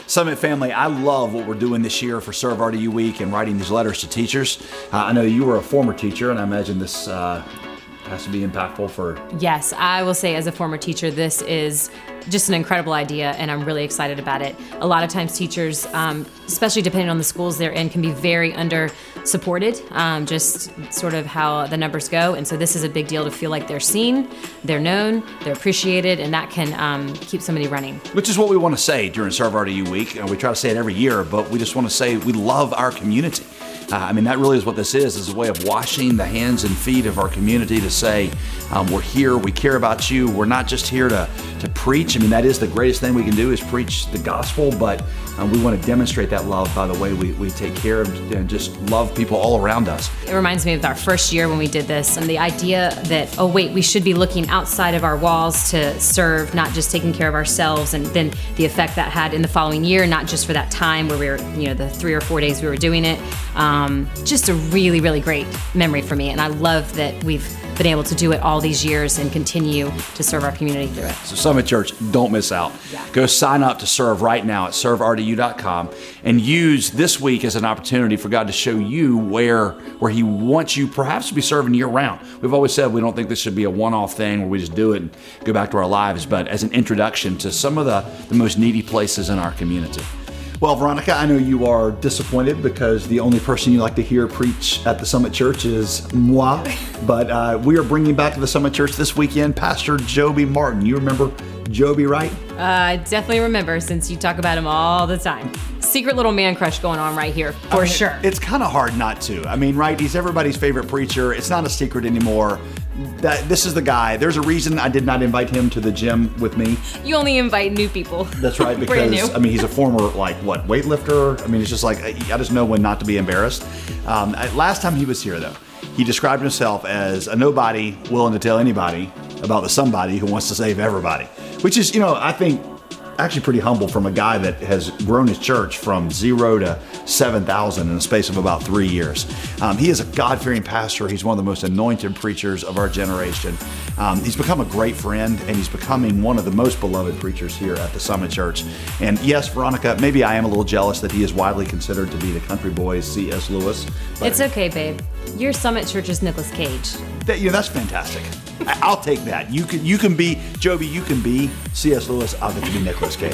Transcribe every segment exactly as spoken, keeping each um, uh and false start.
Summit family, I love what we're doing this year for Serve R D U Week and writing these letters to teachers. Uh, I know you were a former teacher, and I imagine this uh, has to be impactful for... Yes, I will say as a former teacher, this is just an incredible idea, and I'm really excited about it. A lot of times teachers, um, especially depending on the schools they're in, can be very under-supported, um, just sort of how the numbers go. And so this is a big deal to feel like they're seen, they're known, they're appreciated, and that can um, keep somebody running. Which is what we want to say during Serve R D U Week. And we try to say it every year, but we just want to say we love our community. Uh, I mean, that really is what this is, is a way of washing the hands and feet of our community to say, um, we're here, we care about you. We're not just here to, to preach. I mean, that is the greatest thing we can do is preach the gospel, but um, we want to demonstrate that love by the way we, we take care of and just love people all around us. It reminds me of our first year when we did this, and the idea that, oh wait, we should be looking outside of our walls to serve, not just taking care of ourselves, and then the effect that had in the following year, not just for that time where we were, you know, the three or four days we were doing it. Um, just a really, really great memory for me, and I love that we've been able to do it all these years and continue to serve our community through it. So Summit Church, don't miss out. Yeah. Go sign up to serve right now at serve R D U dot com and use this week as an opportunity for God to show you where, where He wants you perhaps to be serving year round. We've always said we don't think this should be a one-off thing where we just do it and go back to our lives, but as an introduction to some of the, the most needy places in our community. Well, Veronica, I know you are disappointed because the only person you like to hear preach at the Summit Church is moi, but uh, we are bringing back to the Summit Church this weekend Pastor Joby Martin. You remember Joby, right? Uh, I definitely remember, since you talk about him all the time. Secret little man crush going on right here, for I mean, sure. It's kind of hard not to. I mean, right, he's everybody's favorite preacher. It's not a secret anymore. That this is the guy. There's a reason I did not invite him to the gym with me. You only invite new people. That's right, because I mean, he's a former like what weightlifter. I mean, it's just like I just know when not to be embarrassed. Um, last time he was here, though, he described himself as a nobody willing to tell anybody about the somebody who wants to save everybody, which is, you know, I think actually pretty humble from a guy that has grown his church from zero to seven thousand in the space of about three years. Um, he is a God-fearing pastor. He's one of the most anointed preachers of our generation. Um, he's become a great friend, and he's becoming one of the most beloved preachers here at the Summit Church. And yes, Veronica, maybe I am a little jealous that he is widely considered to be the country boy's C S Lewis. It's okay, babe. Your Summit Church's Nicolas Cage. That, you know, that's fantastic. I'll take that. You can, you can be, Joby, you can be C S Lewis. I'll get to be Nicolas Cage.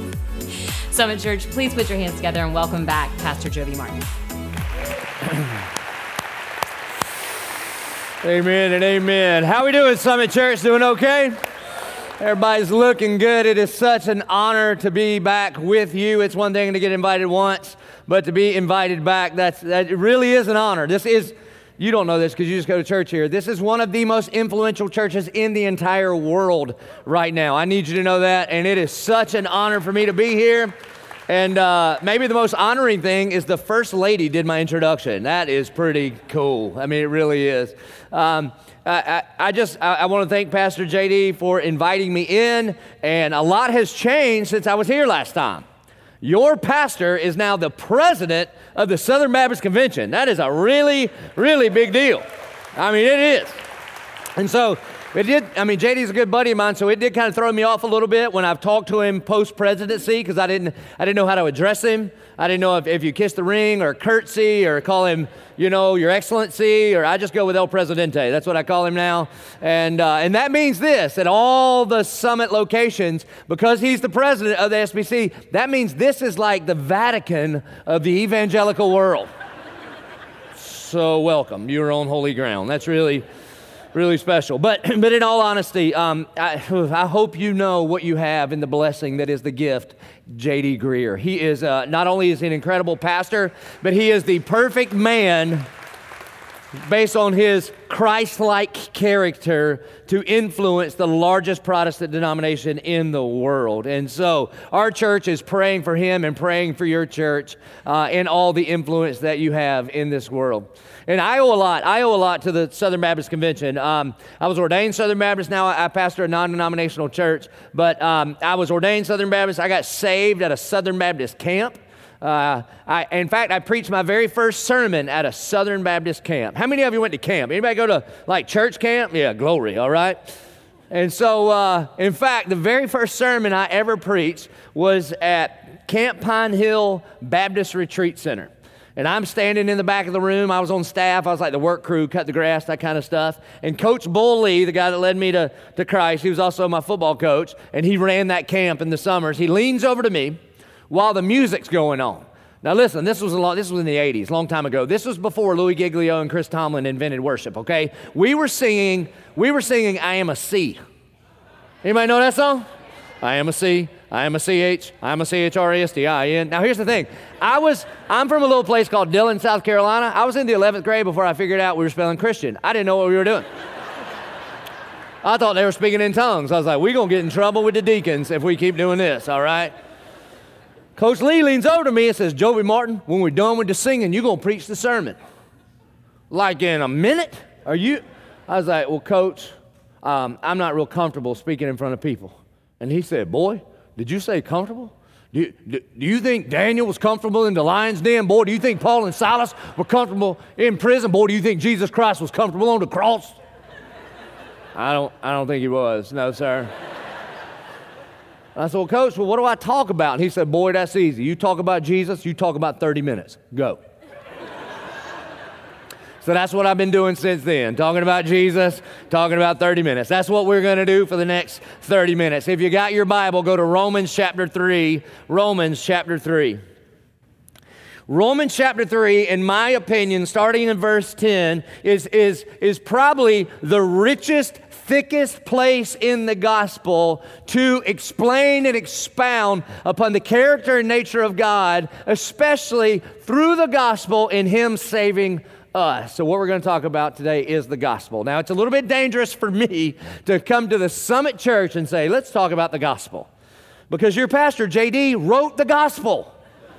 Summit Church, please put your hands together and welcome back Pastor Joby Martin. Amen and amen. How we doing, Summit Church? Doing okay? Everybody's looking good. It is such an honor to be back with you. It's one thing to get invited once, but to be invited back, that's that really is an honor. This is, you don't know this because you just go to church here. This is one of the most influential churches in the entire world right now. I need you to know that, and it is such an honor for me to be here. And uh, maybe the most honoring thing is the First Lady did my introduction. That is pretty cool. I mean, it really is. Um, I, I, I just, I, I want to thank Pastor J D for inviting me in, and a lot has changed since I was here last time. Your pastor is now the president of the Southern Baptist Convention. That is a really, really big deal. I mean, it is. And so it did, I mean, J D's a good buddy of mine, so it did kind of throw me off a little bit when I've talked to him post-presidency, because I didn't, I didn't know how to address him. I didn't know if, if you kiss the ring or curtsy or call him, you know, Your Excellency, or I just go with El Presidente. That's what I call him now. And uh, and that means this, at all the summit locations, because he's the president of the S B C, that means this is like the Vatican of the evangelical world. So welcome. You're on holy ground. That's really... really special. But but in all honesty, um, I, I hope you know what you have in the blessing that is the gift, J D Greear. He is, uh, not only is he an incredible pastor, but he is the perfect man based on his Christ-like character to influence the largest Protestant denomination in the world. And so our church is praying for him and praying for your church uh, and all the influence that you have in this world. And I owe a lot. I owe a lot to the Southern Baptist Convention. Um, I was ordained Southern Baptist. Now I, I pastor a non-denominational church. But um, I was ordained Southern Baptist. I got saved at a Southern Baptist camp. Uh, I, in fact, I preached my very first sermon at a Southern Baptist camp. How many of you went to camp? Anybody go to like church camp? Yeah, glory, all right. And so, uh, in fact, the very first sermon I ever preached was at Camp Pine Hill Baptist Retreat Center. And I'm standing in the back of the room. I was on staff. I was like the work crew, cut the grass, that kind of stuff. And Coach Bull Lee, the guy that led me to, to Christ, he was also my football coach, and he ran that camp in the summers. He leans over to me while the music's going on. Now listen, this was a lot, this was in the eighties, a long time ago. This was before Louis Giglio and Chris Tomlin invented worship, okay? We were singing, we were singing I Am a C. Anybody know that song? I am a C, I am a C H, I am a C H R E S T I N. Now here's the thing. I was, I'm from a little place called Dillon, South Carolina. I was in the eleventh grade before I figured out we were spelling Christian. I didn't know what we were doing. I thought they were speaking in tongues. I was like, we're going to get in trouble with the deacons if we keep doing this, all right? Coach Lee leans over to me and says, Joby Martin, when we're done with the singing, you're going to preach the sermon. Like in a minute? Are you? I was like, well, Coach, um, I'm not real comfortable speaking in front of people. And he said, boy, did you say comfortable? Do you, do, do you think Daniel was comfortable in the lion's den? Boy, do you think Paul and Silas were comfortable in prison? Boy, do you think Jesus Christ was comfortable on the cross? I don't, I don't think he was. No, sir. I said, well, Coach, well, what do I talk about? And he said, boy, that's easy. You talk about Jesus, you talk about thirty minutes. Go. So that's what I've been doing since then, talking about Jesus, talking about thirty minutes. That's what we're going to do for the next thirty minutes. If you got your Bible, go to Romans chapter three. Romans chapter three. Romans chapter three, in my opinion, starting in verse ten, is, is, is probably the richest, thickest place in the gospel to explain and expound upon the character and nature of God, especially through the gospel in Him saving us. So what we're going to talk about today is the gospel. Now, it's a little bit dangerous for me to come to the Summit Church and say, let's talk about the gospel. Because your pastor, J D, wrote the gospel.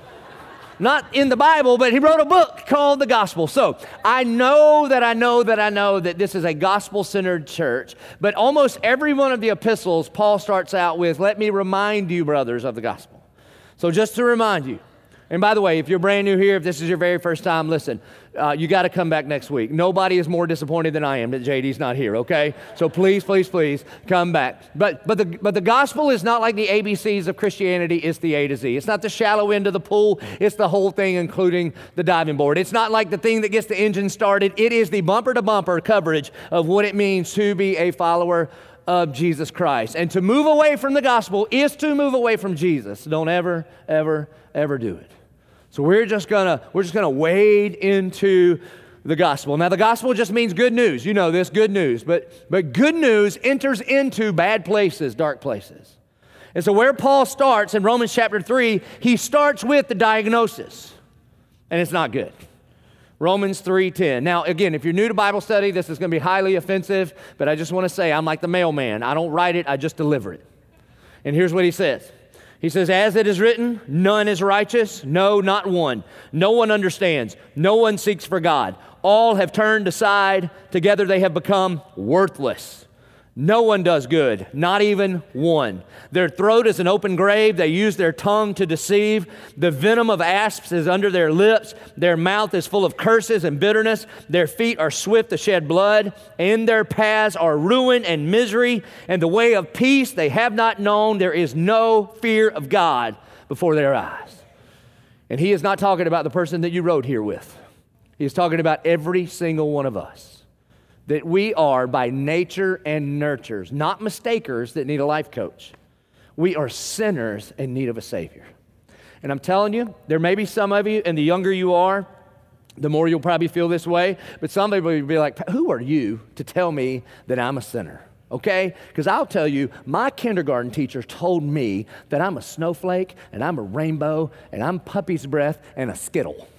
Not in the Bible, but he wrote a book called The Gospel. So I know that I know that I know that this is a gospel-centered church, but almost every one of the epistles, Paul starts out with, let me remind you, brothers, of the gospel. So just to remind you, and by the way, if you're brand new here, if this is your very first time, listen, uh, you got to come back next week. Nobody is more disappointed than I am that J D's not here, okay? So please, please, please come back. But but the but the gospel is not like the A B Cs of Christianity. It's the A to Z. It's not the shallow end of the pool. It's the whole thing, including the diving board. It's not like the thing that gets the engine started. It is the bumper-to-bumper coverage of what it means to be a follower of Jesus Christ. And to move away from the gospel is to move away from Jesus. Don't ever, ever, ever do it. So we're just gonna we're just gonna wade into the gospel. Now the gospel just means good news. You know this, good news. But but good news enters into bad places, dark places. And so where Paul starts in Romans chapter three, he starts with the diagnosis. And it's not good. Romans three ten. Now again, if you're new to Bible study, this is gonna be highly offensive, but I just want to say I'm like the mailman. I don't write it, I just deliver it. And here's what he says. He says, as it is written, none is righteous, no, not one. No one understands, no one seeks for God. All have turned aside, together they have become worthless. No one does good, not even one. Their throat is an open grave, they use their tongue to deceive. The venom of asps is under their lips. Their mouth is full of curses and bitterness. Their feet are swift to shed blood. In their paths are ruin and misery, and the way of peace they have not known. There is no fear of God before their eyes. And he is not talking about the person that you rode here with. He is talking about every single one of us. That we are by nature and nurtures, not mistakers that need a life coach. We are sinners in need of a Savior. And I'm telling you, there may be some of you, and the younger you are, the more you'll probably feel this way, but some people will be like, who are you to tell me that I'm a sinner? Okay? Because I'll tell you, my kindergarten teacher told me that I'm a snowflake, and I'm a rainbow, and I'm puppy's breath, and a Skittle.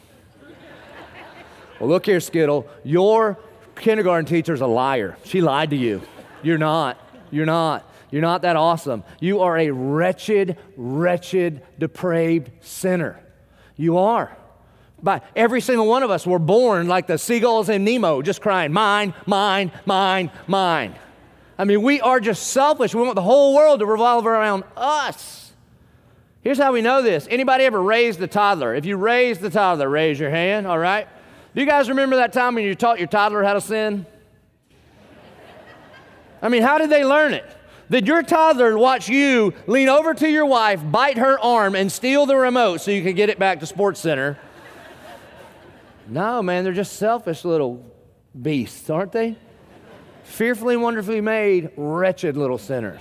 Well, look here, Skittle, your kindergarten teacher's a liar. She lied to you. You're not. You're not. You're not that awesome. You are a wretched, wretched, depraved sinner. You are. By every single one of us were born like the seagulls in Nemo, just crying, mine, mine, mine, mine. I mean, we are just selfish. We want the whole world to revolve around us. Here's how we know this. Anybody ever raised a toddler? If you raised the toddler, raise your hand, all right? Do you guys remember that time when you taught your toddler how to sin? I mean, how did they learn it? Did your toddler watch you lean over to your wife, bite her arm, and steal the remote so you could get it back to Sports Center? No, man, they're just selfish little beasts, aren't they? Fearfully and wonderfully made, wretched little sinners.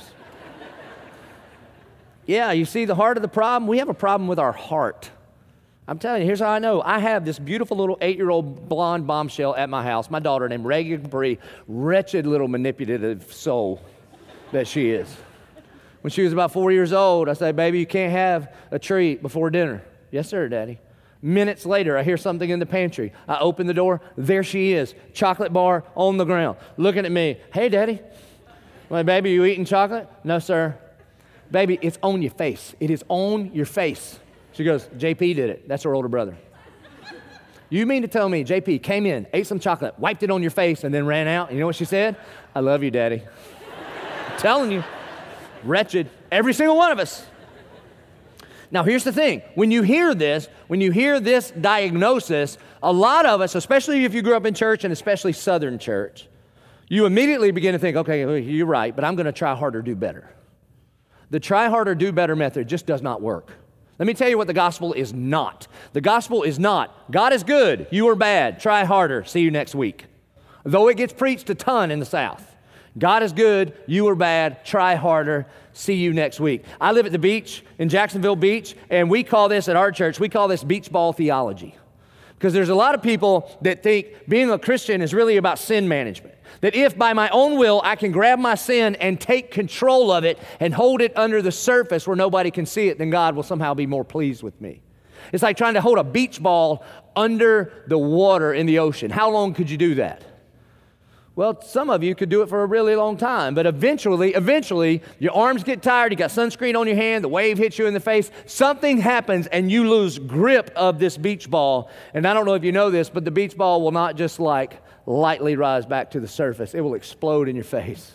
Yeah, you see the heart of the problem? We have a problem with our heart. I'm telling you, here's how I know. I have this beautiful little eight-year-old blonde bombshell at my house, my daughter named Reagan Capri, wretched little manipulative soul that she is. When she was about four years old, I said, baby, you can't have a treat before dinner. Yes, sir, Daddy. Minutes later, I hear something in the pantry. I open the door. There she is, chocolate bar on the ground, looking at me. Hey, Daddy. I'm like, baby, you eating chocolate? No, sir. Baby, it's on your face. It is on your face. She goes, J P did it. That's her older brother. You mean to tell me J P came in, ate some chocolate, wiped it on your face, and then ran out? You know what she said? I love you, Daddy. I'm telling you, wretched, every single one of us. Now, here's the thing. When you hear this, when you hear this diagnosis, a lot of us, especially if you grew up in church and especially Southern church, you immediately begin to think, okay, you're right, but I'm going to try harder, do better. The try harder, do better method just does not work. Let me tell you what the gospel is not. The gospel is not, God is good, you are bad, try harder, see you next week. Though it gets preached a ton in the South. God is good, you are bad, try harder, see you next week. I live at the beach in Jacksonville Beach, and we call this at our church, we call this beach ball theology. Because there's a lot of people that think being a Christian is really about sin management. That if by my own will I can grab my sin and take control of it and hold it under the surface where nobody can see it, then God will somehow be more pleased with me. It's like trying to hold a beach ball under the water in the ocean. How long could you do that? Well, some of you could do it for a really long time, but eventually, eventually, your arms get tired, you got sunscreen on your hand, the wave hits you in the face, something happens and you lose grip of this beach ball. And I don't know if you know this, but the beach ball will not just like lightly rise back to the surface. It will explode in your face.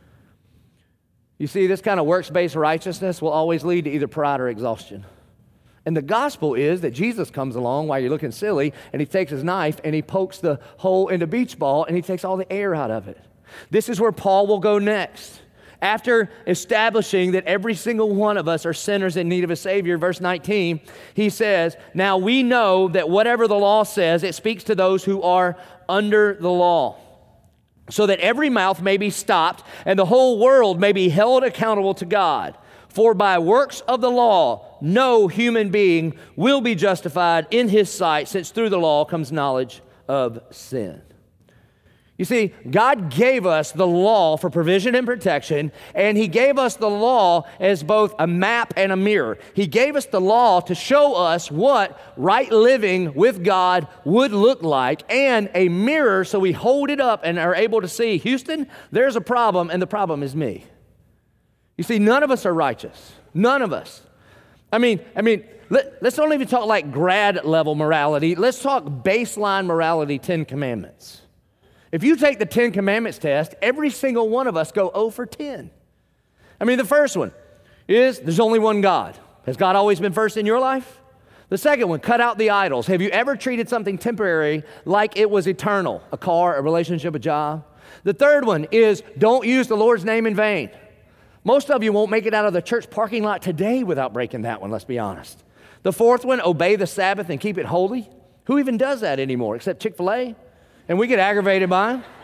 You see, this kind of works-based righteousness will always lead to either pride or exhaustion. And the gospel is that Jesus comes along while you're looking silly, and he takes his knife and he pokes the hole in the beach ball and he takes all the air out of it. This is where Paul will go next. After establishing that every single one of us are sinners in need of a Savior, verse nineteen, he says, now we know that whatever the law says, it speaks to those who are under the law, so that every mouth may be stopped and the whole world may be held accountable to God. For by works of the law, no human being will be justified in his sight, since through the law comes knowledge of sin. You see, God gave us the law for provision and protection, and he gave us the law as both a map and a mirror. He gave us the law to show us what right living with God would look like, and a mirror so we hold it up and are able to see, Houston, there's a problem, and the problem is me. You see, none of us are righteous. None of us. I mean, I mean, let, let's don't even talk like grad level morality. Let's talk baseline morality, Ten Commandments. If you take the Ten Commandments test, every single one of us go zero for ten. I mean, the first one is there's only one God. Has God always been first in your life? The second one, cut out the idols. Have you ever treated something temporary like it was eternal? A car, a relationship, a job? The third one is don't use the Lord's name in vain. Most of you won't make it out of the church parking lot today without breaking that one, let's be honest. The fourth one, obey the Sabbath and keep it holy. Who even does that anymore except Chick-fil-A? And we get aggravated by them.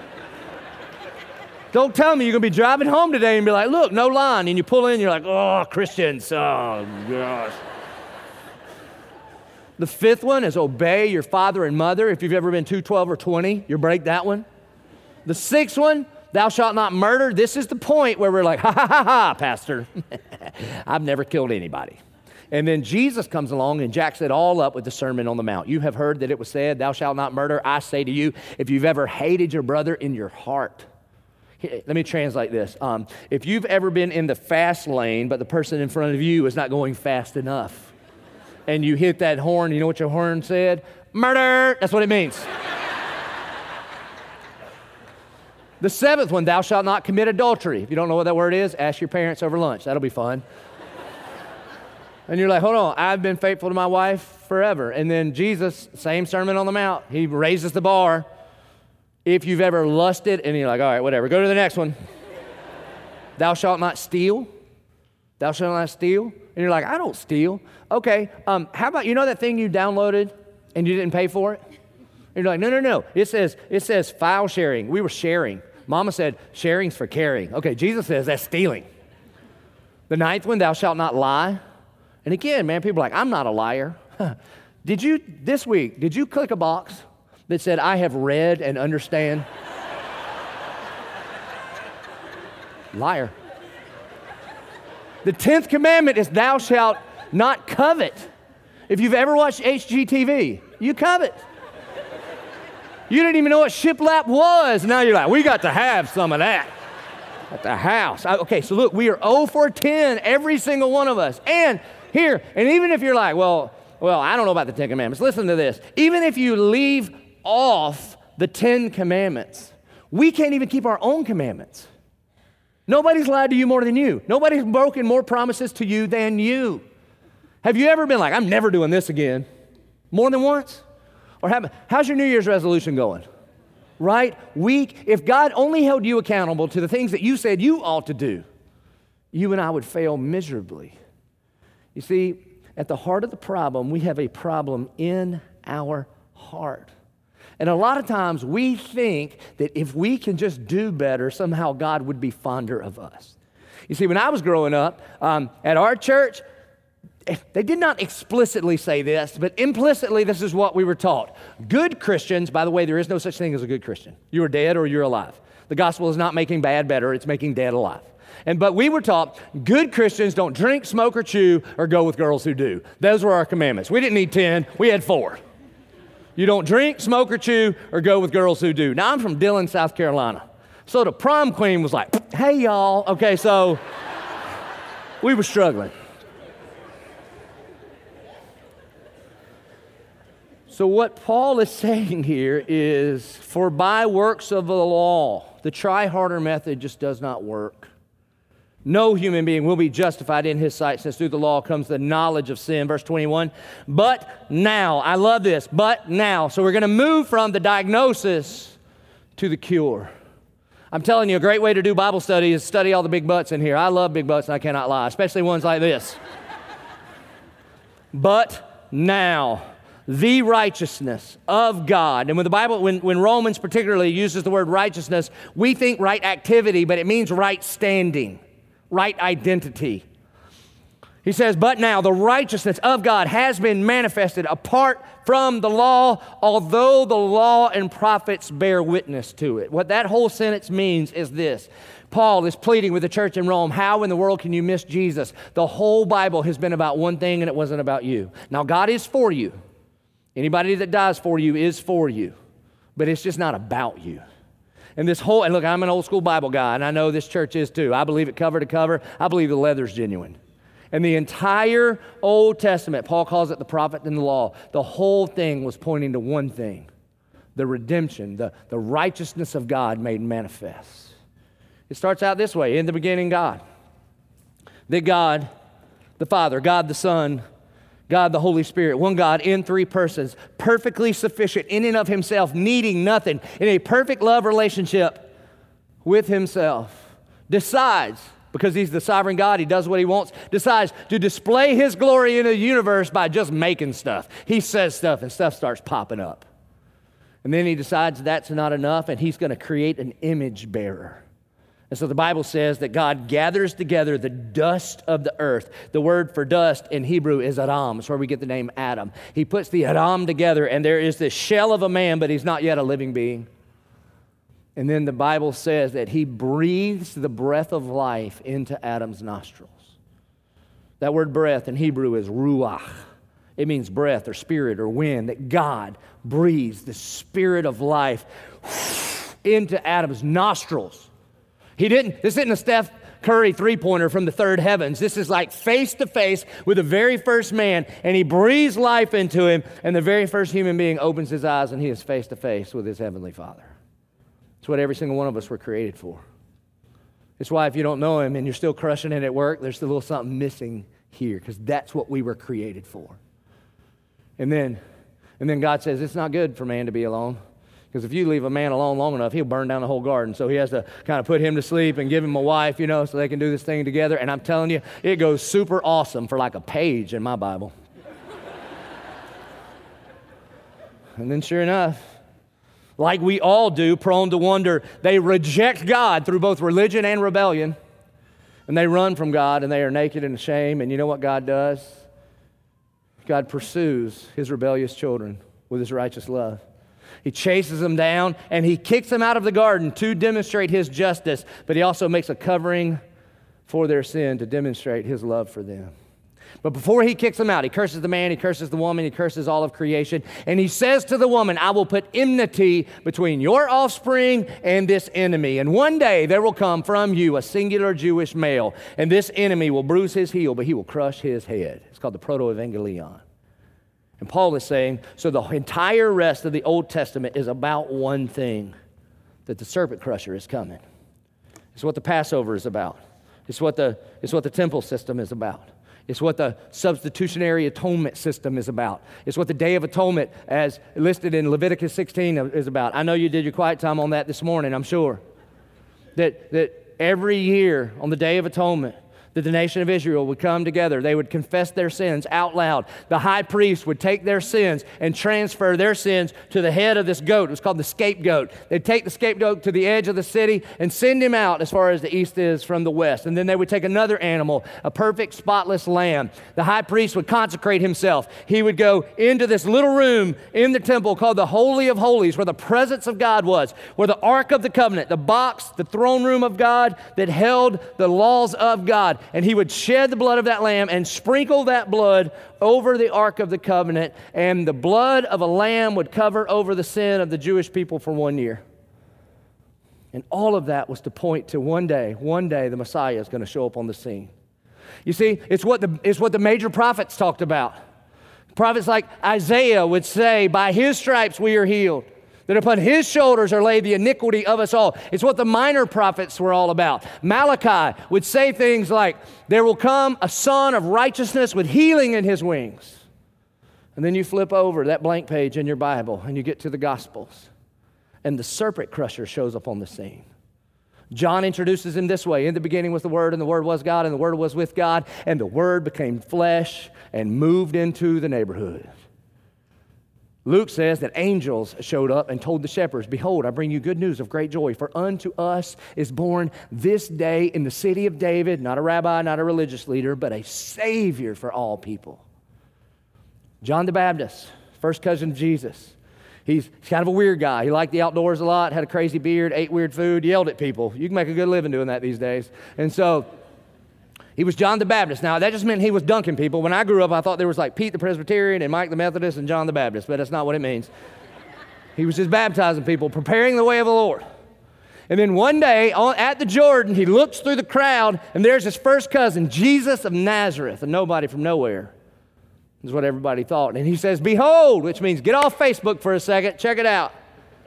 Don't tell me you're going to be driving home today and be like, look, no line. And you pull in, you're like, oh, Christians, oh, gosh. The fifth one is obey your father and mother. If you've ever been two, twelve, or twenty, you break that one. The sixth one, thou shalt not murder. This is the point where we're like, ha, ha, ha, ha, Pastor. I've never killed anybody. And then Jesus comes along and jacks it all up with the Sermon on the Mount. You have heard that it was said, thou shalt not murder. I say to you, if you've ever hated your brother in your heart. Here, let me translate this. Um, if you've ever been in the fast lane, but the person in front of you is not going fast enough, and you hit that horn, you know what your horn said? Murder! That's what it means. The seventh one, thou shalt not commit adultery. If you don't know what that word is, ask your parents over lunch. That'll be fun. And you're like, hold on, I've been faithful to my wife forever. And then Jesus, same Sermon on the Mount, he raises the bar. If you've ever lusted, and you're like, all right, whatever, go to the next one. thou shalt not steal. Thou shalt not steal. And you're like, I don't steal. Okay, um, how about, you know that thing you downloaded and you didn't pay for it? And you're like, no, no, no. It says, it says file sharing. We were sharing. Mama said, sharing's for caring. Okay, Jesus says that's stealing. The ninth one, thou shalt not lie. And again, man, people are like, I'm not a liar. Did you, this week, did you click a box that said, I have read and understand? Liar. The tenth commandment is thou shalt not covet. If you've ever watched H G T V, you covet. You didn't even know what shiplap was. Now you're like, we got to have some of that at the house. Okay, so look, we are zero for ten, every single one of us. And here, and even if you're like, well, well, I don't know about the Ten Commandments. Listen to this. Even if you leave off the Ten Commandments, we can't even keep our own commandments. Nobody's lied to you more than you. Nobody's broken more promises to you than you. Have you ever been like, I'm never doing this again? More than once? Or have, how's your New Year's resolution going? Right? Weak. If God only held you accountable to the things that you said you ought to do, you and I would fail miserably. You see, at the heart of the problem, we have a problem in our heart. And a lot of times we think that if we can just do better, somehow God would be fonder of us. You see, when I was growing up, um, at our church, they did not explicitly say this, but implicitly this is what we were taught. Good Christians, by the way, there is no such thing as a good Christian. You are dead or you're alive. The gospel is not making bad better, it's making dead alive. And but we were taught good Christians don't drink, smoke, or chew, or go with girls who do. Those were our commandments. We didn't need ten, we had four. You don't drink, smoke, or chew, or go with girls who do. Now, I'm from Dillon, South Carolina. So the prom queen was like, hey, y'all. Okay, so we were struggling. So what Paul is saying here is, for by works of the law, the try-harder method just does not work. No human being will be justified in his sight, since through the law comes the knowledge of sin. Verse twenty-one, but now, I love this, but now. So we're going to move from the diagnosis to the cure. I'm telling you, a great way to do Bible study is study all the big butts in here. I love big butts, and I cannot lie, especially ones like this. But now, the righteousness of God. And when the Bible, when, when Romans particularly uses the word righteousness, we think right activity, but it means right standing. Right identity. He says, but now the righteousness of God has been manifested apart from the law, although the law and prophets bear witness to it. What that whole sentence means is this. Paul is pleading with the church in Rome, how in the world can you miss Jesus? The whole Bible has been about one thing, and it wasn't about you. Now, God is for you. Anybody that dies for you is for you, but it's just not about you. And this whole, and look, I'm an old school Bible guy, and I know this church is too. I believe it cover to cover. I believe the leather's genuine. And the entire Old Testament, Paul calls it the prophet and the law, the whole thing was pointing to one thing, the redemption, the, the righteousness of God made manifest. It starts out this way, in the beginning, God. That God, the Father, God the Son, God the Holy Spirit, one God in three persons, perfectly sufficient in and of himself, needing nothing, in a perfect love relationship with himself, decides, because he's the sovereign God, he does what he wants, decides to display his glory in the universe by just making stuff. He says stuff and stuff starts popping up. And then he decides that's not enough and he's going to create an image bearer. And so the Bible says that God gathers together the dust of the earth. The word for dust in Hebrew is Adam. It's where we get the name Adam. He puts the Adam together, and there is this shell of a man, but he's not yet a living being. And then the Bible says that he breathes the breath of life into Adam's nostrils. That word breath in Hebrew is ruach. It means breath or spirit or wind, that God breathes the spirit of life into Adam's nostrils. He didn't, this isn't a Steph Curry three-pointer from the third heavens. This is like face-to-face with the very first man, and he breathes life into him, and the very first human being opens his eyes, and he is face-to-face with his heavenly Father. It's what every single one of us were created for. It's why if you don't know him and you're still crushing it at work, there's a little something missing here, because that's what we were created for. And then, and then God says, it's not good for man to be alone. Because if you leave a man alone long enough, he'll burn down the whole garden. So he has to kind of put him to sleep and give him a wife, you know, so they can do this thing together. And I'm telling you, it goes super awesome for like a page in my Bible. And then sure enough, like we all do, prone to wonder, they reject God through both religion and rebellion. And they run from God, and they are naked and ashamed. And you know what God does? God pursues his rebellious children with his righteous love. He chases them down, and he kicks them out of the garden to demonstrate his justice. But he also makes a covering for their sin to demonstrate his love for them. But before he kicks them out, he curses the man, he curses the woman, he curses all of creation. And he says to the woman, I will put enmity between your offspring and this enemy. And one day there will come from you a singular Jewish male, and this enemy will bruise his heel, but he will crush his head. It's called the Proto-Evangelion. And Paul is saying, so the entire rest of the Old Testament is about one thing, that the serpent crusher is coming. It's what the Passover is about. It's what the, it's what the temple system is about. It's what the substitutionary atonement system is about. It's what the Day of Atonement, as listed in Leviticus sixteen, is about. I know you did your quiet time on that this morning, I'm sure. That, that every year on the Day of Atonement, that the nation of Israel would come together. They would confess their sins out loud. The high priest would take their sins and transfer their sins to the head of this goat. It was called the scapegoat. They'd take the scapegoat to the edge of the city and send him out as far as the east is from the west. And then they would take another animal, a perfect, spotless lamb. The high priest would consecrate himself. He would go into this little room in the temple called the Holy of Holies, where the presence of God was, where the Ark of the Covenant, the box, the throne room of God that held the laws of God. And he would shed the blood of that lamb and sprinkle that blood over the Ark of the Covenant, and the blood of a lamb would cover over the sin of the Jewish people for one year. And all of that was to point to one day, one day the Messiah is going to show up on the scene. You see, it's what the, it's what the major prophets talked about. Prophets like Isaiah would say, by his stripes we are healed. That upon his shoulders are laid the iniquity of us all. It's what the minor prophets were all about. Malachi would say things like, there will come a son of righteousness with healing in his wings. And then you flip over that blank page in your Bible and you get to the Gospels. And the serpent crusher shows up on the scene. John introduces him this way. In the beginning was the Word, and the Word was God, and the Word was with God, and the Word became flesh and moved into the neighborhood. Luke says that angels showed up and told the shepherds, behold, I bring you good news of great joy, for unto us is born this day in the city of David, not a rabbi, not a religious leader, but a Savior for all people. John the Baptist, first cousin of Jesus. He's kind of a weird guy. He liked the outdoors a lot, had a crazy beard, ate weird food, yelled at people. You can make a good living doing that these days. And so he was John the Baptist. Now, that just meant he was dunking people. When I grew up, I thought there was like Pete the Presbyterian and Mike the Methodist and John the Baptist, but that's not what it means. He was just baptizing people, preparing the way of the Lord. And then one day at the Jordan, he looks through the crowd, and there's his first cousin, Jesus of Nazareth, a nobody from nowhere, is what everybody thought. And he says, behold, which means get off Facebook for a second, check it out.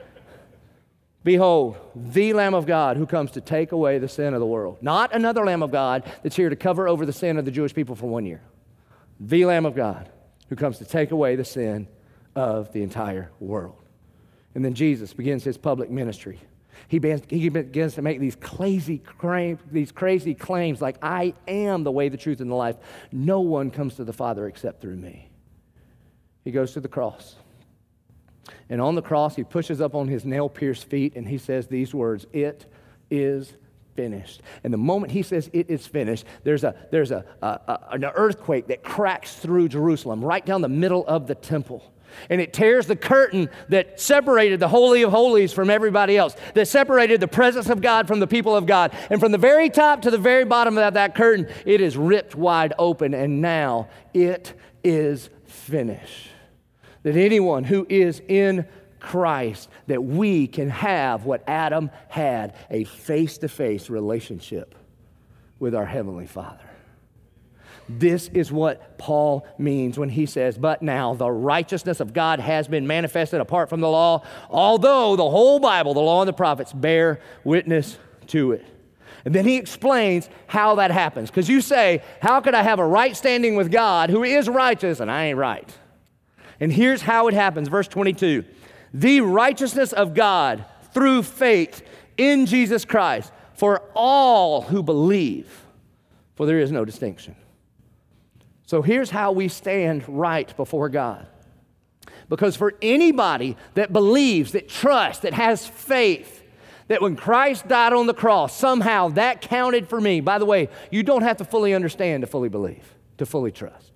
Behold, the Lamb of God who comes to take away the sin of the world. Not another Lamb of God that's here to cover over the sin of the Jewish people for one year. The Lamb of God who comes to take away the sin of the entire world. And then Jesus begins his public ministry. He begins, he begins to make these crazy, these crazy claims like, I am the way, the truth, and the life. No one comes to the Father except through me. He goes to the cross. And on the cross, he pushes up on his nail-pierced feet, and he says these words, it is finished. And the moment he says it is finished, there's a there's a, a, a an earthquake that cracks through Jerusalem, right down the middle of the temple. And it tears the curtain that separated the Holy of Holies from everybody else, that separated the presence of God from the people of God. And from the very top to the very bottom of that curtain, it is ripped wide open, and now it is finished. That anyone who is in Christ, that we can have what Adam had, a face-to-face relationship with our Heavenly Father. This is what Paul means when he says, but now the righteousness of God has been manifested apart from the law, although the whole Bible, the law and the prophets, bear witness to it. And then he explains how that happens. Because you say, how could I have a right standing with God who is righteous and I ain't right? And here's how it happens. Verse twenty-two, the righteousness of God through faith in Jesus Christ for all who believe, for there is no distinction. So here's how we stand right before God. Because for anybody that believes, that trusts, that has faith, that when Christ died on the cross, somehow that counted for me. By the way, you don't have to fully understand to fully believe, to fully trust.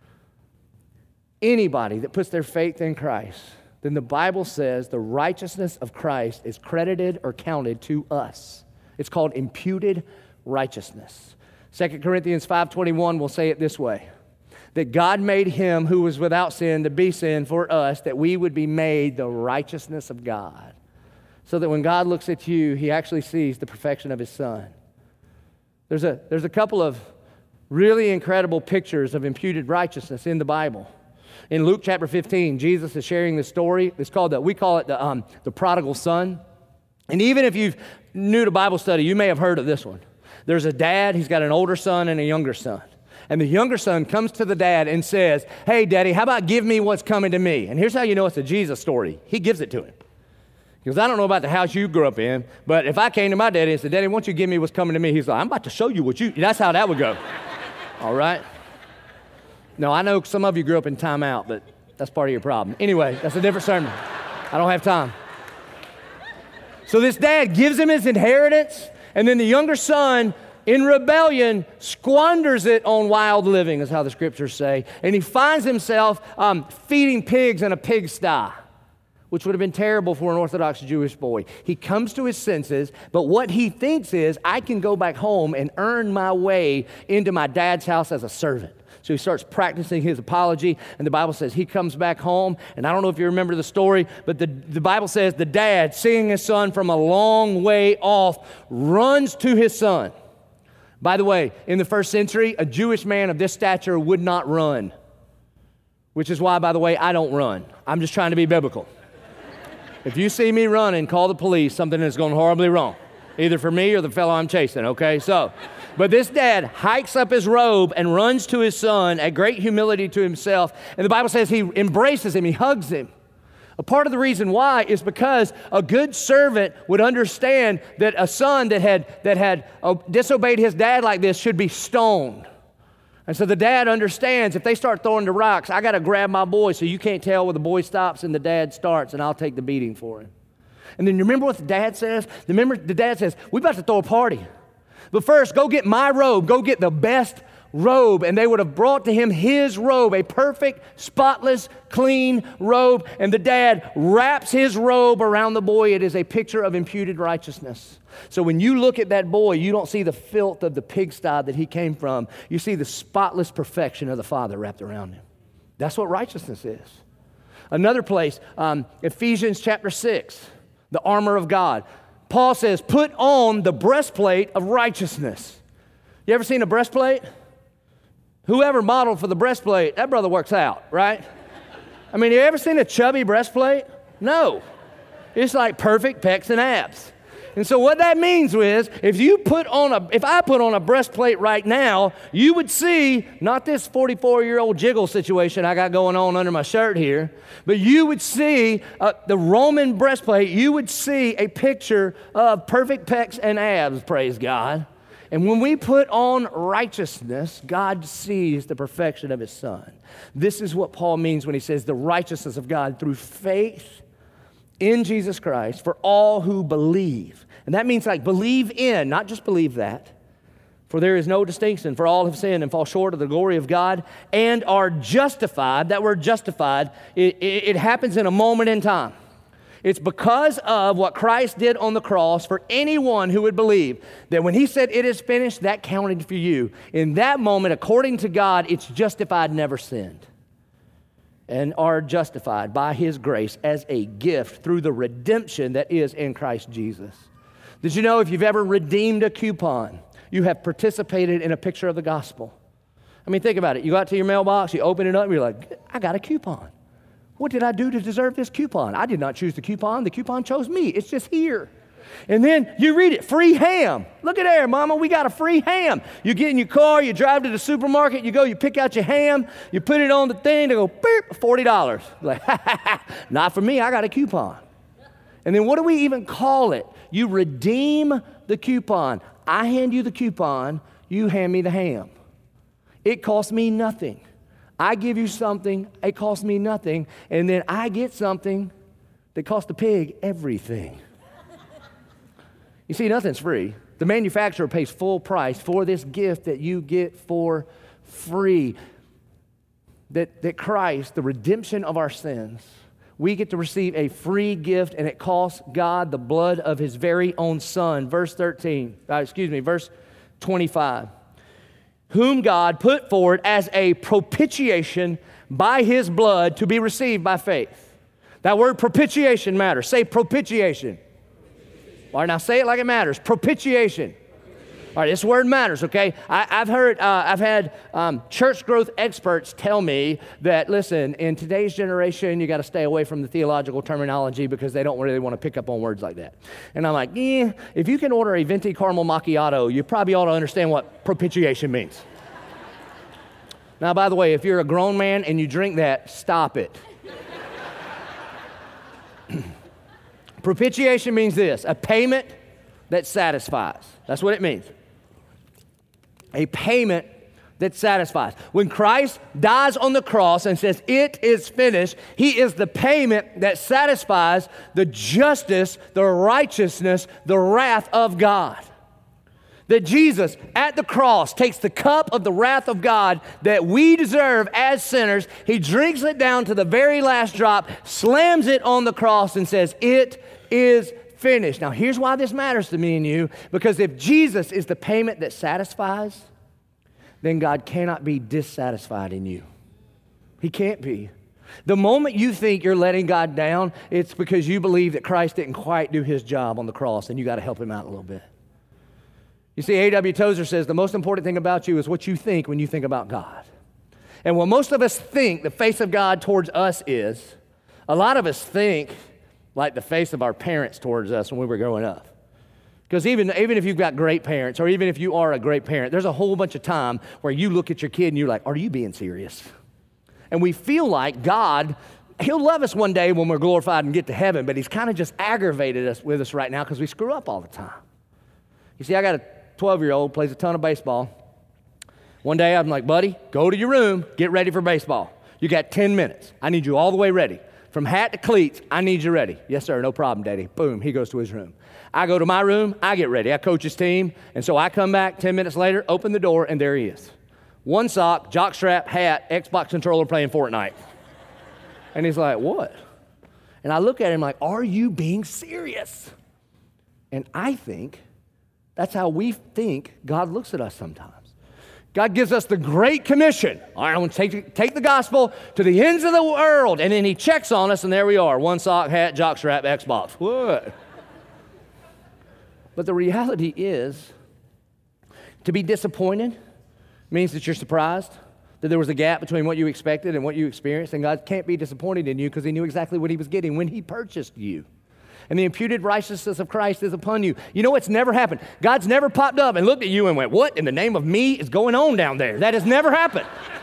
Anybody that puts their faith in Christ, then the Bible says the righteousness of Christ is credited or counted to us. It's called imputed righteousness. Second Corinthians five twenty-one will say it this way, that God made him who was without sin to be sin for us, that we would be made the righteousness of God. So that when God looks at you, he actually sees the perfection of his Son. There's a, there's a couple of really incredible pictures of imputed righteousness in the Bible. In Luke chapter fifteen, Jesus is sharing this story. It's called, the, we call it the, um, the prodigal son. And even if you're new to Bible study, you may have heard of this one. There's a dad, he's got an older son and a younger son. And the younger son comes to the dad and says, hey, daddy, how about give me what's coming to me? And here's how you know it's a Jesus story. He gives it to him. He goes, I don't know about the house you grew up in, but if I came to my daddy and said, daddy, why don't you give me what's coming to me? He's like, I'm about to show you what you, that's how that would go. All right? No, I know some of you grew up in timeout, but that's part of your problem. Anyway, that's a different sermon. I don't have time. So this dad gives him his inheritance, and then the younger son, in rebellion, squanders it on wild living, is how the scriptures say. And he finds himself um, feeding pigs in a pigsty, which would have been terrible for an Orthodox Jewish boy. He comes to his senses, but what he thinks is, I can go back home and earn my way into my dad's house as a servant. So he starts practicing his apology, and the Bible says he comes back home, and I don't know if you remember the story, but the, the Bible says the dad, seeing his son from a long way off, runs to his son. By the way, in the first century, a Jewish man of this stature would not run, which is why, by the way, I don't run. I'm just trying to be biblical. If you see me running, call the police. Something is going horribly wrong, either for me or the fellow I'm chasing, okay? So, but this dad hikes up his robe and runs to his son at great humility to himself, and the Bible says he embraces him, he hugs him. A part of the reason why is because a good servant would understand that a son that had, that had uh, disobeyed his dad like this should be stoned. And so the dad understands if they start throwing the rocks, I got to grab my boy so you can't tell where the boy stops and the dad starts, and I'll take the beating for him. And then you remember what the dad says? Remember the dad says, we're about to throw a party. But first, go get my robe. Go get the best robe. And they would have brought to him his robe, a perfect, spotless, clean robe. And the dad wraps his robe around the boy. It is a picture of imputed righteousness. So when you look at that boy, you don't see the filth of the pigsty that he came from. You see the spotless perfection of the Father wrapped around him. That's what righteousness is. Another place, um, Ephesians chapter six, the armor of God. Paul says, put on the breastplate of righteousness. You ever seen a breastplate? Whoever modeled for the breastplate, that brother works out, right? I mean, you ever seen a chubby breastplate? No. It's like perfect pecs and abs. And so what that means is, if you put on a, if I put on a breastplate right now, you would see, not this forty-four-year-old jiggle situation I got going on under my shirt here, but you would see uh, the Roman breastplate, you would see a picture of perfect pecs and abs, praise God. And when we put on righteousness, God sees the perfection of his Son. This is what Paul means when he says the righteousness of God through faith in Jesus Christ for all who believe. And that means like believe in, not just believe that. For there is no distinction, for all have sinned and fall short of the glory of God and are justified. That word justified, it, it, it happens in a moment in time. It's because of what Christ did on the cross for anyone who would believe that when he said it is finished, that counted for you. In that moment, according to God, it's justified, never sinned. And are justified by his grace as a gift through the redemption that is in Christ Jesus. Did you know if you've ever redeemed a coupon, you have participated in a picture of the gospel? I mean, think about it. You go out to your mailbox, you open it up, and you're like, I got a coupon. What did I do to deserve this coupon? I did not choose the coupon. The coupon chose me. It's just here. And then you read it, free ham. Look at there, mama, we got a free ham. You get in your car, you drive to the supermarket, you go, you pick out your ham, you put it on the thing, they go, beep, forty dollars. Like, not for me, I got a coupon. And then what do we even call it? You redeem the coupon. I hand you the coupon, you hand me the ham. It costs me nothing. I give you something, it costs me nothing, and then I get something that costs the pig everything. You see, nothing's free. The manufacturer pays full price for this gift that you get for free. That, that Christ, the redemption of our sins, we get to receive a free gift, and it costs God the blood of his very own son. Verse thirteen, uh, excuse me, verse twenty-five. Whom God put forward as a propitiation by his blood to be received by faith. That word propitiation matters. Say propitiation. All right, now say it like it matters. Propitiation. All right, this word matters, okay? I, I've heard, uh, I've had um, church growth experts tell me that, listen, in today's generation, you got to stay away from the theological terminology because they don't really want to pick up on words like that. And I'm like, eh, if you can order a venti caramel macchiato, you probably ought to understand what propitiation means. Now, by the way, if you're a grown man and you drink that, stop it. Propitiation means this, a payment that satisfies. That's what it means. A payment that satisfies. When Christ dies on the cross and says, it is finished, he is the payment that satisfies the justice, the righteousness, the wrath of God. That Jesus at the cross takes the cup of the wrath of God that we deserve as sinners. He drinks it down to the very last drop, slams it on the cross and says, it is finished. Now here's why this matters to me and you, because if Jesus is the payment that satisfies, then God cannot be dissatisfied in you. He can't be. The moment you think you're letting God down, it's because you believe that Christ didn't quite do his job on the cross and you got to help him out a little bit. You see, A W Tozer says the most important thing about you is what you think when you think about God. And what most of us think the face of God towards us is, a lot of us think like the face of our parents towards us when we were growing up. Because even, even if you've got great parents, or even if you are a great parent, there's a whole bunch of time where you look at your kid and you're like, are you being serious? And we feel like God, he'll love us one day when we're glorified and get to heaven, but he's kind of just aggravated us with us right now because we screw up all the time. You see, I got a twelve-year-old, plays a ton of baseball. One day I'm like, buddy, go to your room, get ready for baseball. You got ten minutes. I need you all the way ready. From hat to cleats, I need you ready. Yes, sir, no problem, Daddy. Boom, he goes to his room. I go to my room, I get ready. I coach his team, and so I come back ten minutes later, open the door, and there he is. One sock, jockstrap, hat, Xbox controller playing Fortnite. And he's like, what? And I look at him like, are you being serious? And I think that's how we think God looks at us sometimes. God gives us the Great Commission. All right, I want to take, take the gospel to the ends of the world. And then he checks on us, and there we are. One sock, hat, jockstrap, Xbox. What? But the reality is, to be disappointed means that you're surprised, that there was a gap between what you expected and what you experienced, and God can't be disappointed in you because he knew exactly what he was getting when he purchased you. And the imputed righteousness of Christ is upon you. You know what's never happened? God's never popped up and looked at you and went, what in the name of me is going on down there? That has never happened.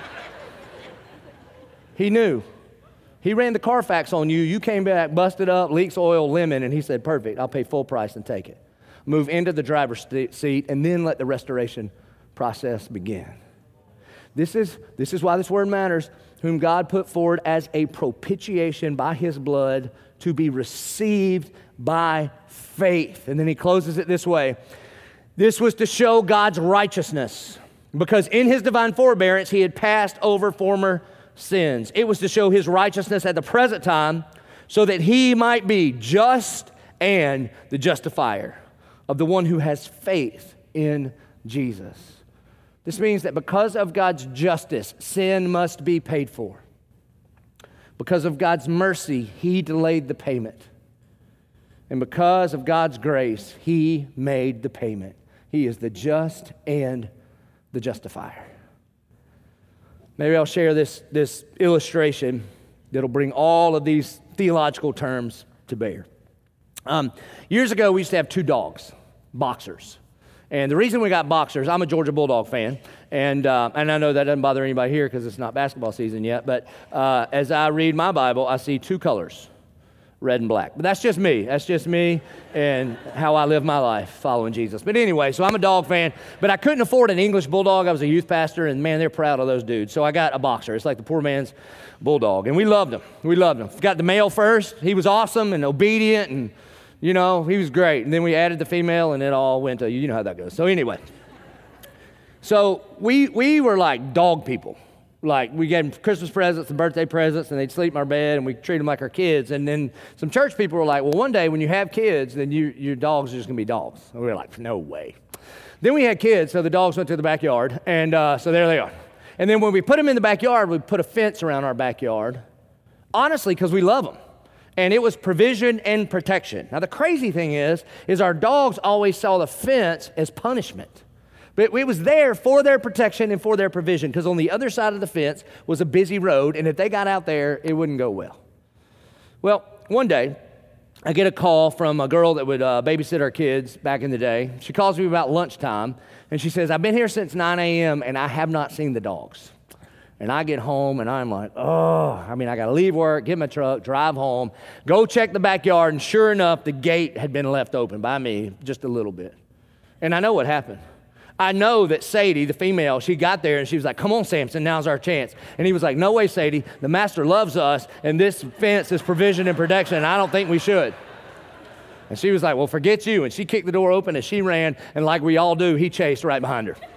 He knew. He ran the Carfax on you. You came back, busted up, leaks oil, lemon, and he said, perfect, I'll pay full price and take it. Move into the driver's seat, and then let the restoration process begin. This is, this is why this word matters. Whom God put forward as a propitiation by his blood to be received by faith. And then he closes it this way. This was to show God's righteousness, because in his divine forbearance, he had passed over former sins. It was to show his righteousness at the present time so that he might be just and the justifier of the one who has faith in Jesus. This means that because of God's justice, sin must be paid for. Because of God's mercy, he delayed the payment. And because of God's grace, he made the payment. He is the just and the justifier. Maybe I'll share this, this illustration that'll bring all of these theological terms to bear. Um, years ago, we used to have two dogs, boxers. And the reason we got boxers, I'm a Georgia Bulldog fan, and uh, and I know that doesn't bother anybody here because it's not basketball season yet, but uh, as I read my Bible, I see two colors, red and black. But that's just me. That's just me and how I live my life following Jesus. But anyway, so I'm a dog fan, but I couldn't afford an English Bulldog. I was a youth pastor, and man, they're proud of those dudes. So I got a boxer. It's like the poor man's Bulldog, and we loved him. We loved him. Got the male first. He was awesome and obedient, and you know, he was great. And then we added the female, and it all went to, you know how that goes. So anyway, so we we were like dog people. Like, we gave them Christmas presents and birthday presents, and they'd sleep in our bed, and we treated them like our kids. And then some church people were like, well, one day when you have kids, then you, your dogs are just going to be dogs. And we were like, no way. Then we had kids, so the dogs went to the backyard, and uh, so there they are. And then when we put them in the backyard, we put a fence around our backyard, honestly, because we love them. And it was provision and protection. Now, the crazy thing is, is our dogs always saw the fence as punishment. But it was there for their protection and for their provision, because on the other side of the fence was a busy road, and if they got out there, it wouldn't go well. Well, one day, I get a call from a girl that would uh, babysit our kids back in the day. She calls me about lunchtime, and she says, I've been here since nine a.m., and I have not seen the dogs. And I get home, and I'm like, oh, I mean, I got to leave work, get in my truck, drive home, go check the backyard, and sure enough, the gate had been left open by me just a little bit. And I know what happened. I know that Sadie, the female, she got there, and she was like, come on, Samson, now's our chance. And he was like, no way, Sadie, the master loves us, and this fence is provision and protection, and I don't think we should. And she was like, well, forget you. And she kicked the door open, and she ran, and like we all do, he chased right behind her.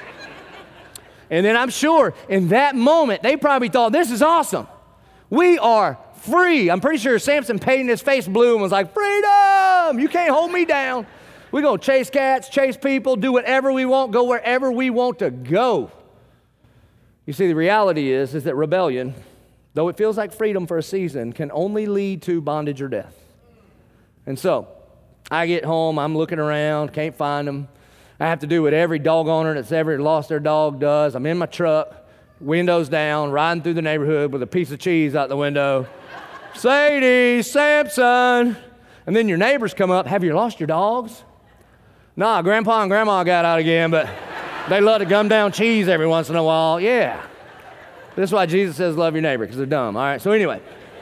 And then I'm sure in that moment, they probably thought, this is awesome. We are free. I'm pretty sure Samson painted his face blue and was like, freedom, you can't hold me down. We're going to chase cats, chase people, do whatever we want, go wherever we want to go. You see, the reality is, is that rebellion, though it feels like freedom for a season, can only lead to bondage or death. And so I get home, I'm looking around, can't find them. I have to do what every dog owner that's ever lost their dog does. I'm in my truck, windows down, riding through the neighborhood with a piece of cheese out the window. Sadie, Samson. And then your neighbors come up, have you lost your dogs? Nah, Grandpa and Grandma got out again, but they love to gum down cheese every once in a while. Yeah. That's why Jesus says love your neighbor, because they're dumb. All right, so anyway.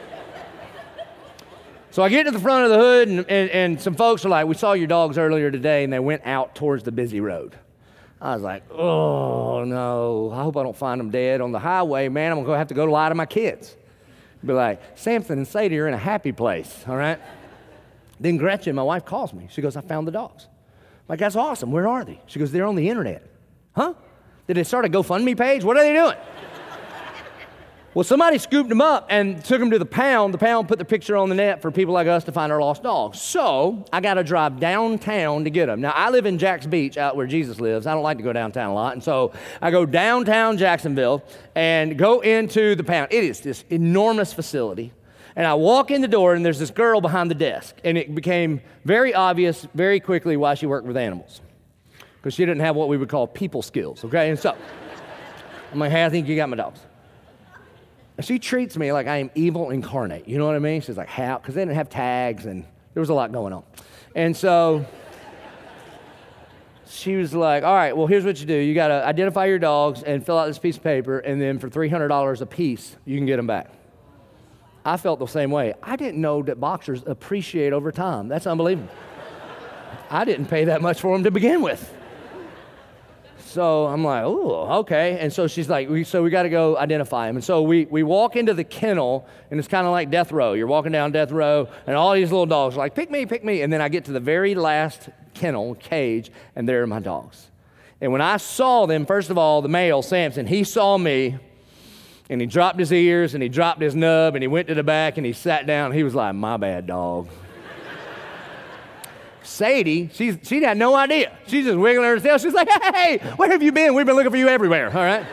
So I get to the front of the hood, and, and, and some folks are like, we saw your dogs earlier today, and they went out towards the busy road. I was like, oh, no, I hope I don't find them dead on the highway. Man, I'm going to have to go lie to my kids. Be like, Samson and Sadie are in a happy place, all right? Then Gretchen, my wife, calls me. She goes, I found the dogs. I'm like, that's awesome. Where are they? She goes, they're on the internet. Huh? Did they start a GoFundMe page? What are they doing? Well, somebody scooped them up and took them to the pound. The pound put the picture on the net for people like us to find our lost dogs. So I got to drive downtown to get them. Now, I live in Jax Beach, out where Jesus lives. I don't like to go downtown a lot. And so I go downtown Jacksonville and go into the pound. It is this enormous facility. And I walk in the door, and there's this girl behind the desk. And it became very obvious very quickly why she worked with animals, because she didn't have what we would call people skills, okay? And so I'm like, hey, I think you got my dogs. And she treats me like I am evil incarnate. You know what I mean? She's like, how? Because they didn't have tags, and there was a lot going on. And so she was like, all right, well, here's what you do. You got to identify your dogs and fill out this piece of paper, and then for three hundred dollars a piece, you can get them back. I felt the same way. I didn't know that boxers appreciate over time. That's unbelievable. I didn't pay that much for them to begin with. So I'm like, oh, okay. And so she's like, we, so we got to go identify him. And so we, we walk into the kennel, and it's kind of like death row. You're walking down death row, and all these little dogs are like, pick me, pick me. And then I get to the very last kennel, cage, and there are my dogs. And when I saw them, first of all, the male, Samson, he saw me, and he dropped his ears, and he dropped his nub, and he went to the back, and he sat down. He was like, my bad, dog. Sadie, she's, she had no idea. She's just wiggling her tail. She's like, hey, where have you been? We've been looking for you everywhere, all right?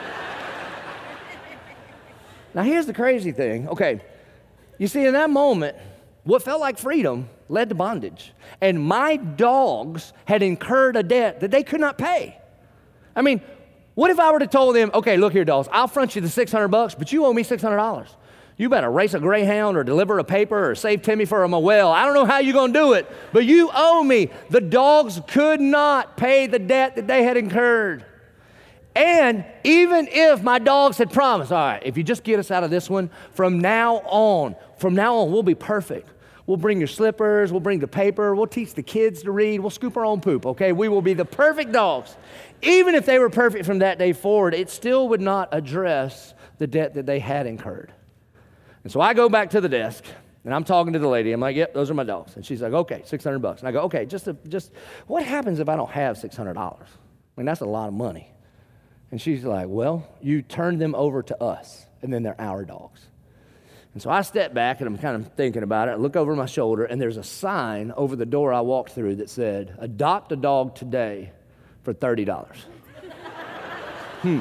Now, here's the crazy thing. Okay, you see, in that moment, what felt like freedom led to bondage. And my dogs had incurred a debt that they could not pay. I mean, what if I were to tell them, okay, look here, dogs, I'll front you the six hundred bucks, but you owe me six hundred dollars. You better race a greyhound or deliver a paper or save Timmy from a well. I don't know how you're going to do it, but you owe me. The dogs could not pay the debt that they had incurred. And even if my dogs had promised, all right, if you just get us out of this one, from now on, from now on, we'll be perfect. We'll bring your slippers, we'll bring the paper, we'll teach the kids to read, we'll scoop our own poop, okay? We will be the perfect dogs. Even if they were perfect from that day forward, it still would not address the debt that they had incurred. And so I go back to the desk, and I'm talking to the lady. I'm like, yep, those are my dogs. And she's like, okay, six hundred bucks. And I go, okay, just, to, just what happens if I don't have six hundred dollars? I mean, that's a lot of money. And she's like, well, you turn them over to us, and then they're our dogs. And so I step back, and I'm kind of thinking about it. I look over my shoulder, and there's a sign over the door I walked through that said, adopt a dog today for thirty dollars. hmm.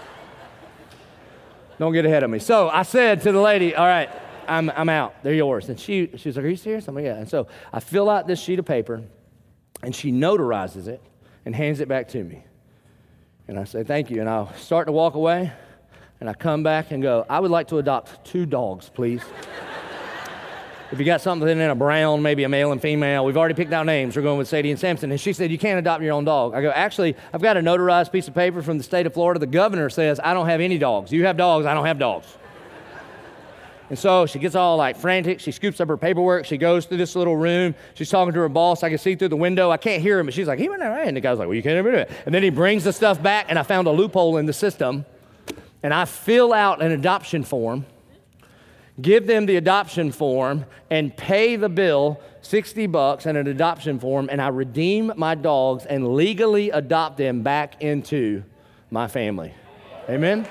Don't get ahead of me. So I said to the lady, all right, I'm, I'm out. They're yours. And she, she was like, are you serious? I'm like, yeah. And so I fill out this sheet of paper, and she notarizes it and hands it back to me. And I say, thank you. And I'll start to walk away, and I come back and go, I would like to adopt two dogs, please. If you got something in a brown, maybe a male and female, we've already picked out names. We're going with Sadie and Samson. And she said, you can't adopt your own dog. I go, actually, I've got a notarized piece of paper from the state of Florida. The governor says, I don't have any dogs. You have dogs, I don't have dogs. And so she gets all like frantic. She scoops up her paperwork. She goes through this little room. She's talking to her boss. I can see through the window. I can't hear him, but she's like, he went that way. And the guy's like, well, you can't ever do it. And then he brings the stuff back, and I found a loophole in the system. And I fill out an adoption form, give them the adoption form, and pay the bill, sixty bucks and an adoption form, and I redeem my dogs and legally adopt them back into my family. Amen?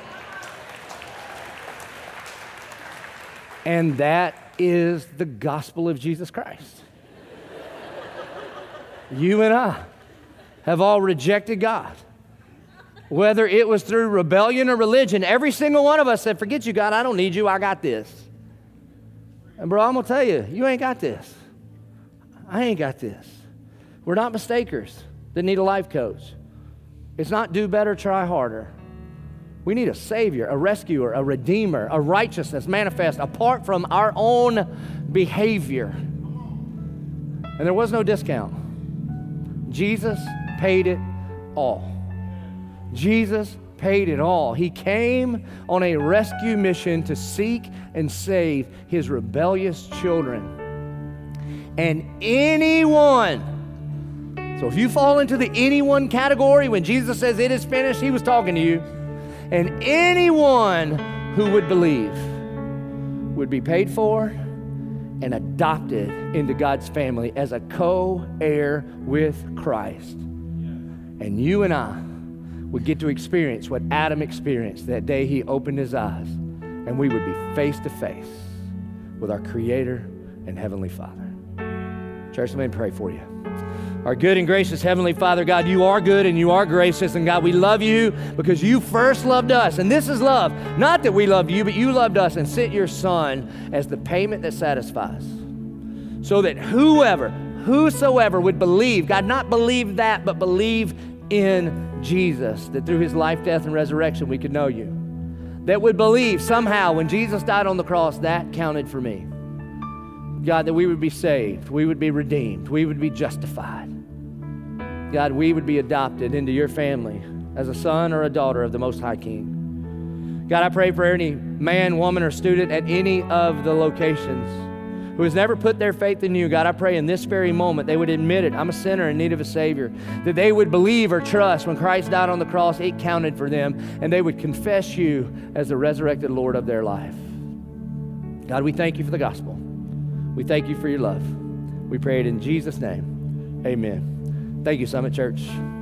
And that is the gospel of Jesus Christ. You and I have all rejected God. Whether it was through rebellion or religion, every single one of us said, forget you, God, I don't need you, I got this. And bro, I'm gonna tell you, you ain't got this. I ain't got this. We're not mistakers that need a life coach. It's not do better, try harder. We need a savior, a rescuer, a redeemer, a righteousness manifest apart from our own behavior. And there was no discount. Jesus paid it all. Jesus paid it all. He came on a rescue mission to seek and save his rebellious children. And anyone, so if you fall into the anyone category, when Jesus says it is finished, he was talking to you. And anyone who would believe would be paid for and adopted into God's family as a co-heir with Christ. And you and I would get to experience what Adam experienced that day he opened his eyes, and we would be face to face with our Creator and Heavenly Father. Church, let me pray for you. Our good and gracious Heavenly Father, God, you are good and you are gracious, and God, we love you because you first loved us, and this is love. Not that we loved you, but you loved us and sent your Son as the payment that satisfies, so that whoever, whosoever would believe, God, not believe that, but believe in Jesus, that through his life, death, and resurrection we could know you. That would believe somehow when Jesus died on the cross, that counted for me. God, that we would be saved, we would be redeemed, we would be justified. God, we would be adopted into your family as a son or a daughter of the Most High King. God, I pray for any man, woman, or student at any of the locations who has never put their faith in you. God, I pray in this very moment they would admit it. I'm a sinner in need of a Savior. That they would believe or trust when Christ died on the cross, it counted for them, and they would confess you as the resurrected Lord of their life. God, we thank you for the gospel. We thank you for your love. We pray it in Jesus' name. Amen. Thank you, Summit Church.